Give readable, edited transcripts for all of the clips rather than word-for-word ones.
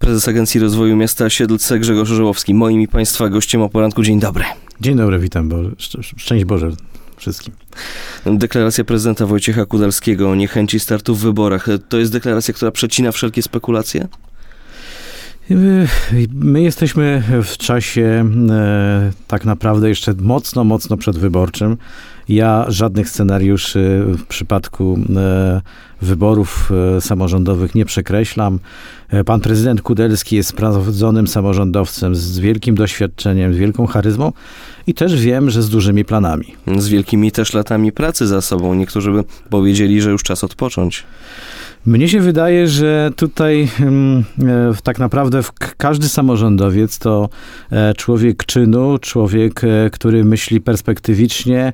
prezes Agencji Rozwoju Miasta Siedlce Grzegorz Orzełowski. Moim i Państwa gościem o poranku. Dzień dobry. Dzień dobry, witam. Szczęść Boże wszystkim. Deklaracja prezydenta Wojciecha Kudelskiego o niechęci startu w wyborach. To jest deklaracja, która przecina wszelkie spekulacje? My jesteśmy w czasie tak naprawdę jeszcze mocno przedwyborczym. Ja żadnych scenariuszy w przypadku wyborów samorządowych nie przekreślam. Pan prezydent Kudelski jest sprawdzonym samorządowcem z wielkim doświadczeniem, z wielką charyzmą i też wiem, że z dużymi planami. Z wielkimi też latami pracy za sobą. Niektórzy by powiedzieli, że już czas odpocząć. Mnie się wydaje, że tutaj tak naprawdę każdy samorządowiec to człowiek czynu, człowiek, który myśli perspektywicznie.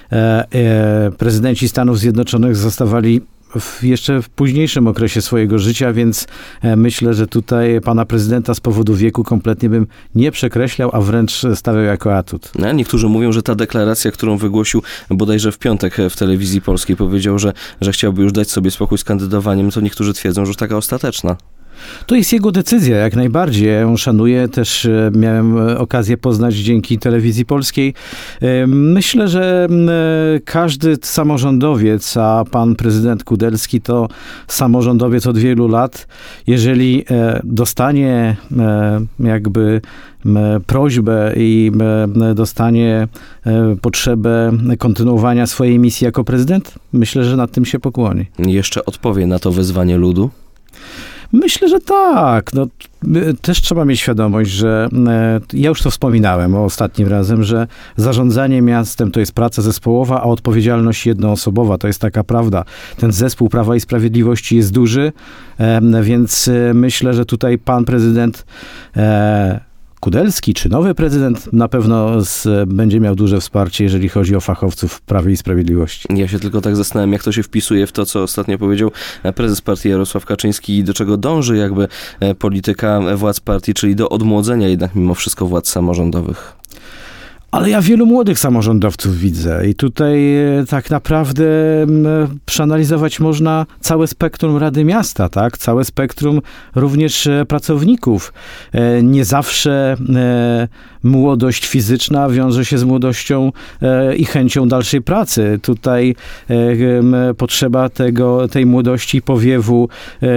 Prezydenci Stanów Zjednoczonych zostawali jeszcze w późniejszym okresie swojego życia, więc myślę, że tutaj pana prezydenta z powodu wieku kompletnie bym nie przekreślał, a wręcz stawiał jako atut. Niektórzy mówią, że ta deklaracja, którą wygłosił bodajże w piątek w telewizji polskiej, powiedział, że chciałby już dać sobie spokój z kandydowaniem, to niektórzy twierdzą, że już taka ostateczna. To jest jego decyzja, jak najbardziej. Ja ją szanuję, też miałem okazję poznać dzięki telewizji polskiej. Myślę, że każdy samorządowiec, a pan prezydent Kudelski to samorządowiec od wielu lat, jeżeli dostanie jakby prośbę i dostanie potrzebę kontynuowania swojej misji jako prezydent, myślę, że nad tym się pokłoni. Jeszcze odpowie na to wezwanie ludu? Myślę, że tak. Też trzeba mieć świadomość, że ja już to wspominałem ostatnim razem, że zarządzanie miastem to jest praca zespołowa, a odpowiedzialność jednoosobowa. To jest taka prawda. Ten zespół Prawa i Sprawiedliwości jest duży, więc myślę, że tutaj pan prezydent Kudelski, czy nowy prezydent na pewno będzie miał duże wsparcie, jeżeli chodzi o fachowców w Prawie i Sprawiedliwości. Ja się tylko tak zastanawiam, jak to się wpisuje w to, co ostatnio powiedział prezes partii Jarosław Kaczyński i do czego dąży jakby polityka władz partii, czyli do odmłodzenia jednak mimo wszystko władz samorządowych. Ale ja wielu młodych samorządowców widzę i tutaj tak naprawdę przeanalizować można całe spektrum Rady Miasta, tak? Całe spektrum również pracowników. Nie zawsze młodość fizyczna wiąże się z młodością i chęcią dalszej pracy. Tutaj potrzeba tej młodości powiewu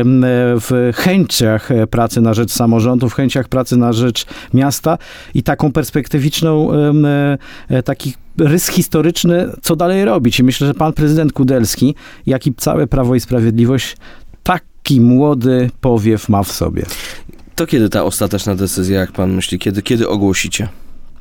w chęciach pracy na rzecz samorządu, w chęciach pracy na rzecz miasta i taką perspektywiczną taki rys historyczny, co dalej robić. I myślę, że pan prezydent Kudelski, jak i całe Prawo i Sprawiedliwość, taki młody powiew ma w sobie. To kiedy ta ostateczna decyzja, jak pan myśli? Kiedy ogłosicie?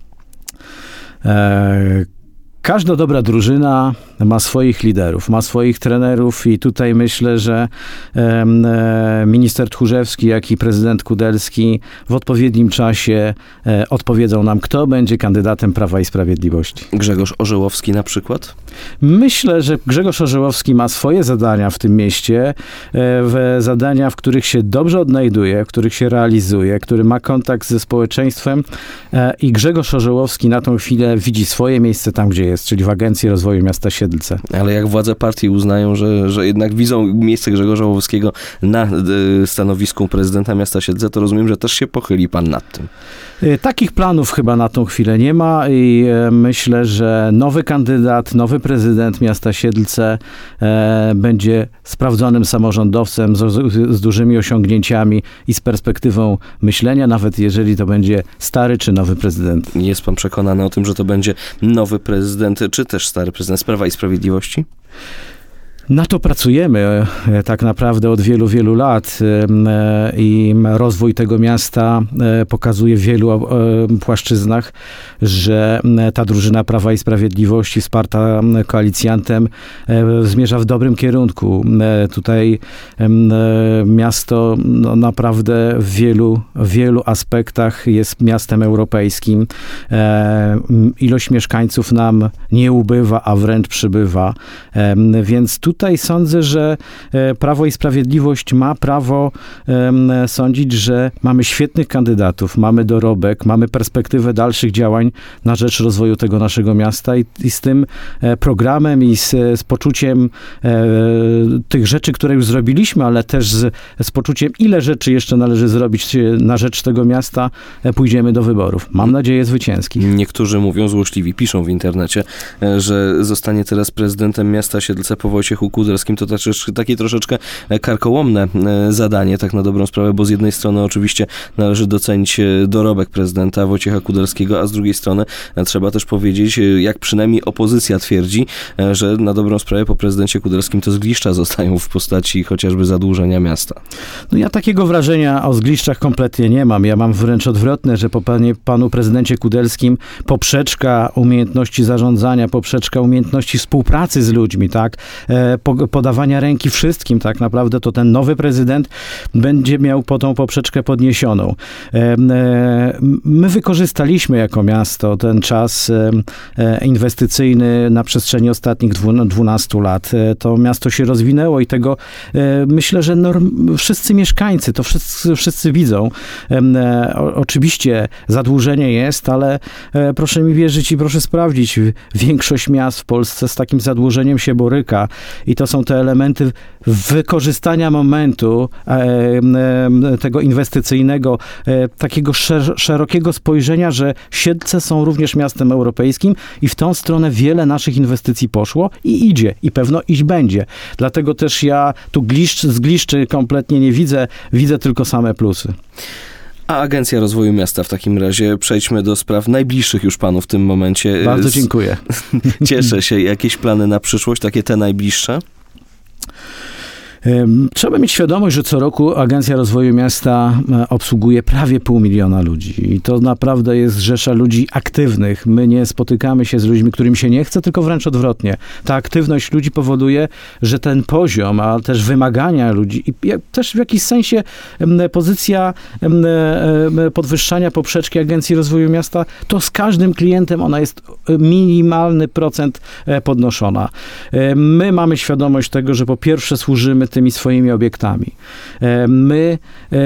Każda dobra drużyna ma swoich liderów, ma swoich trenerów i tutaj myślę, że minister Tchórzewski, jak i prezydent Kudelski w odpowiednim czasie odpowiedzą nam, kto będzie kandydatem Prawa i Sprawiedliwości. Grzegorz Orzełowski na przykład? Myślę, że Grzegorz Orzełowski ma swoje zadania w tym mieście, zadania, w których się dobrze odnajduje, w których się realizuje, który ma kontakt ze społeczeństwem i Grzegorz Orzełowski na tą chwilę widzi swoje miejsce tam, gdzie jest, czyli w Agencji Rozwoju Miasta Siedlce. Ale jak władze partii uznają, że jednak widzą miejsce Grzegorza Orzełowskiego na stanowisku prezydenta miasta Siedlce, to rozumiem, że też się pochyli pan nad tym. Takich planów chyba na tą chwilę nie ma i myślę, że nowy kandydat, nowy prezydent miasta Siedlce będzie sprawdzonym samorządowcem z dużymi osiągnięciami i z perspektywą myślenia, nawet jeżeli to będzie stary czy nowy prezydent. Jest pan przekonany o tym, że to będzie nowy prezydent, czy też stary prezydent z Prawa i Sprawiedliwości? Na to pracujemy tak naprawdę od wielu lat i rozwój tego miasta pokazuje w wielu płaszczyznach, że ta drużyna Prawa i Sprawiedliwości wsparta koalicjantem zmierza w dobrym kierunku. Tutaj miasto naprawdę w wielu aspektach jest miastem europejskim. Ilość mieszkańców nam nie ubywa, a wręcz przybywa. Więc tutaj tutaj sądzę, że Prawo i Sprawiedliwość ma prawo sądzić, że mamy świetnych kandydatów, mamy dorobek, mamy perspektywę dalszych działań na rzecz rozwoju tego naszego miasta i z tym programem i z poczuciem tych rzeczy, które już zrobiliśmy, ale też z poczuciem, ile rzeczy jeszcze należy zrobić na rzecz tego miasta, pójdziemy do wyborów. Mam nadzieję zwycięskich. Niektórzy mówią, złośliwi, piszą w internecie, że zostanie teraz prezydentem miasta Siedlce po Wojciechu Kudelskim. To takie troszeczkę karkołomne zadanie, tak na dobrą sprawę, bo z jednej strony oczywiście należy docenić dorobek prezydenta Wojciecha Kudelskiego, a z drugiej strony trzeba też powiedzieć, jak przynajmniej opozycja twierdzi, że na dobrą sprawę po prezydencie Kudelskim to zgliszcza zostają w postaci chociażby zadłużenia miasta. No ja takiego wrażenia o zgliszczach kompletnie nie mam. Ja mam wręcz odwrotne, że po panu prezydencie Kudelskim poprzeczka umiejętności zarządzania, poprzeczka umiejętności współpracy z ludźmi, tak, podawania ręki wszystkim, tak naprawdę to ten nowy prezydent będzie miał po tą poprzeczkę podniesioną. My wykorzystaliśmy jako miasto ten czas inwestycyjny na przestrzeni ostatnich 12 lat. To miasto się rozwinęło i tego myślę, że wszyscy mieszkańcy, to wszyscy widzą. Oczywiście zadłużenie jest, ale proszę mi wierzyć i proszę sprawdzić, większość miast w Polsce z takim zadłużeniem się boryka i to są te elementy wykorzystania momentu tego inwestycyjnego, takiego szerokiego spojrzenia, że Siedlce są również miastem europejskim i w tą stronę wiele naszych inwestycji poszło i idzie i pewno iść będzie. Dlatego też ja tu zgliszczy kompletnie nie widzę tylko same plusy. A Agencja Rozwoju Miasta w takim razie, przejdźmy do spraw najbliższych już panu w tym momencie. Bardzo dziękuję. Cieszę się. Jakieś plany na przyszłość, takie te najbliższe? Trzeba mieć świadomość, że co roku Agencja Rozwoju Miasta obsługuje prawie 500 000 ludzi. I to naprawdę jest rzesza ludzi aktywnych. My nie spotykamy się z ludźmi, którym się nie chce, tylko wręcz odwrotnie. Ta aktywność ludzi powoduje, że ten poziom, a też wymagania ludzi i też w jakiś sensie pozycja podwyższania poprzeczki Agencji Rozwoju Miasta, to z każdym klientem ona jest minimalny procent podnoszona. My mamy świadomość tego, że po pierwsze służymy tymi swoimi obiektami. My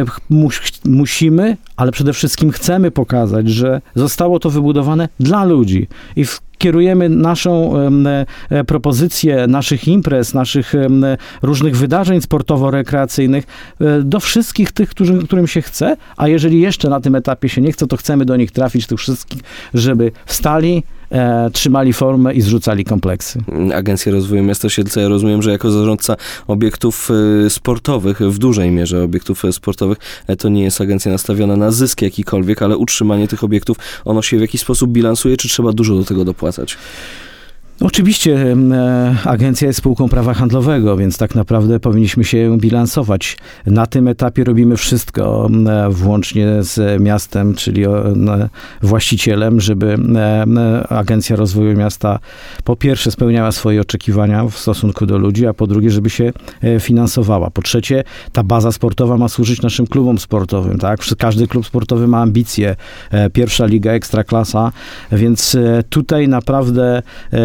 musimy, ale przede wszystkim chcemy pokazać, że zostało to wybudowane dla ludzi i kierujemy naszą propozycję naszych imprez, naszych różnych wydarzeń sportowo-rekreacyjnych do wszystkich tych, którym się chce, a jeżeli jeszcze na tym etapie się nie chce, to chcemy do nich trafić, tych wszystkich, żeby wstali, trzymali formę i zrzucali kompleksy. Agencja Rozwoju Miasta Siedlce, ja rozumiem, że jako zarządca obiektów sportowych, w dużej mierze obiektów sportowych, to nie jest agencja nastawiona na zysk jakikolwiek, ale utrzymanie tych obiektów, ono się w jakiś sposób bilansuje, czy trzeba dużo do tego dopłacać? Oczywiście agencja jest spółką prawa handlowego, więc tak naprawdę powinniśmy się bilansować. Na tym etapie robimy wszystko, włącznie z miastem, czyli właścicielem, żeby Agencja Rozwoju Miasta po pierwsze spełniała swoje oczekiwania w stosunku do ludzi, a po drugie, żeby się finansowała. Po trzecie, ta baza sportowa ma służyć naszym klubom sportowym, tak? Każdy klub sportowy ma ambicje. Pierwsza liga, ekstraklasa, więc tutaj naprawdę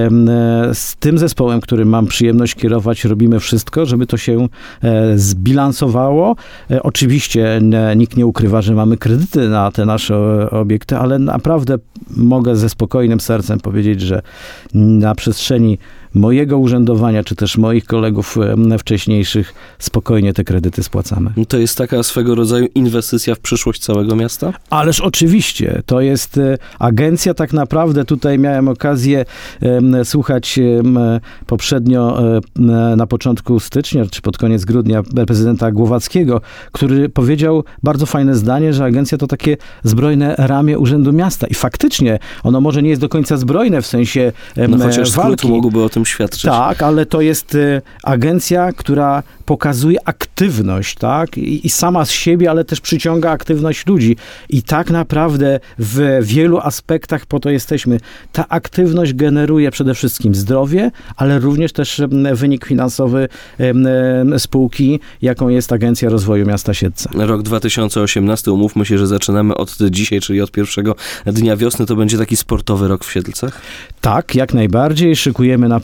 z tym zespołem, którym mam przyjemność kierować, robimy wszystko, żeby to się zbilansowało. Oczywiście nikt nie ukrywa, że mamy kredyty na te nasze obiekty, ale naprawdę mogę ze spokojnym sercem powiedzieć, że na przestrzeni mojego urzędowania, czy też moich kolegów wcześniejszych, spokojnie te kredyty spłacamy. To jest taka swego rodzaju inwestycja w przyszłość całego miasta? Ależ oczywiście. To jest agencja tak naprawdę. Tutaj miałem okazję słuchać poprzednio na początku stycznia, czy pod koniec grudnia prezydenta Głowackiego, który powiedział bardzo fajne zdanie, że agencja to takie zbrojne ramię Urzędu Miasta. I faktycznie ono może nie jest do końca zbrojne w sensie chociaż walki. Mógłby o tym świadczyć. Tak, ale to jest agencja, która pokazuje aktywność, tak? I sama z siebie, ale też przyciąga aktywność ludzi. I tak naprawdę w wielu aspektach po to jesteśmy. Ta aktywność generuje przede wszystkim zdrowie, ale również też wynik finansowy spółki, jaką jest Agencja Rozwoju Miasta Siedlce. Rok 2018, umówmy się, że zaczynamy od dzisiaj, czyli od pierwszego dnia wiosny. To będzie taki sportowy rok w Siedlcach? Tak, jak najbardziej. Szykujemy naprawdę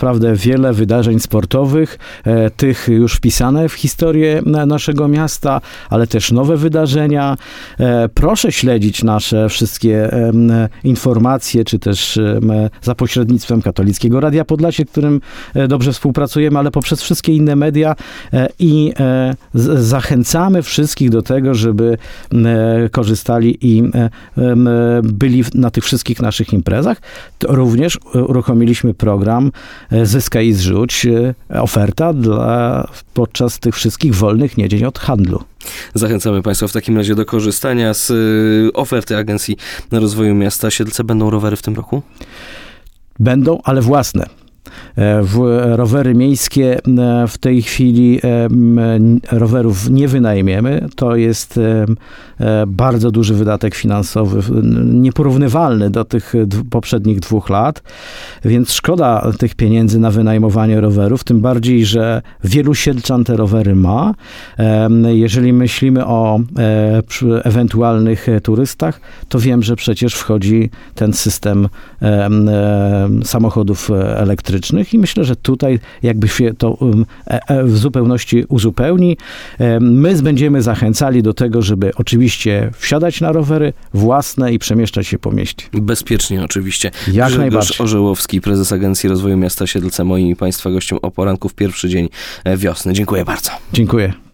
naprawdę wiele wydarzeń sportowych, tych już wpisane w historię naszego miasta, ale też nowe wydarzenia. Proszę śledzić nasze wszystkie informacje, czy też za pośrednictwem Katolickiego Radia Podlasie, którym dobrze współpracujemy, ale poprzez wszystkie inne media i zachęcamy wszystkich do tego, żeby korzystali i byli na tych wszystkich naszych imprezach. To również uruchomiliśmy program Zyskaj i zrzuć, oferta podczas tych wszystkich wolnych niedziel od handlu. Zachęcamy Państwa w takim razie do korzystania z oferty Agencji Rozwoju Miasta Siedlce. Będą rowery w tym roku? Będą, ale własne. Rowery miejskie w tej chwili rowerów nie wynajmiemy. To jest bardzo duży wydatek finansowy, nieporównywalny do tych poprzednich 2 lat, więc szkoda tych pieniędzy na wynajmowanie rowerów, tym bardziej, że wielu siedlczan te rowery ma. Jeżeli myślimy o ewentualnych turystach, to wiem, że przecież wchodzi ten system samochodów elektrycznych i myślę, że tutaj jakby się to w zupełności uzupełni. My będziemy zachęcali do tego, żeby oczywiście wsiadać na rowery własne i przemieszczać się po mieście. Bezpiecznie oczywiście. Jak najbardziej. Orzełowski, prezes Agencji Rozwoju Miasta Siedlce, moim i Państwa gościem o poranku w pierwszy dzień wiosny. Dziękuję bardzo. Dziękuję.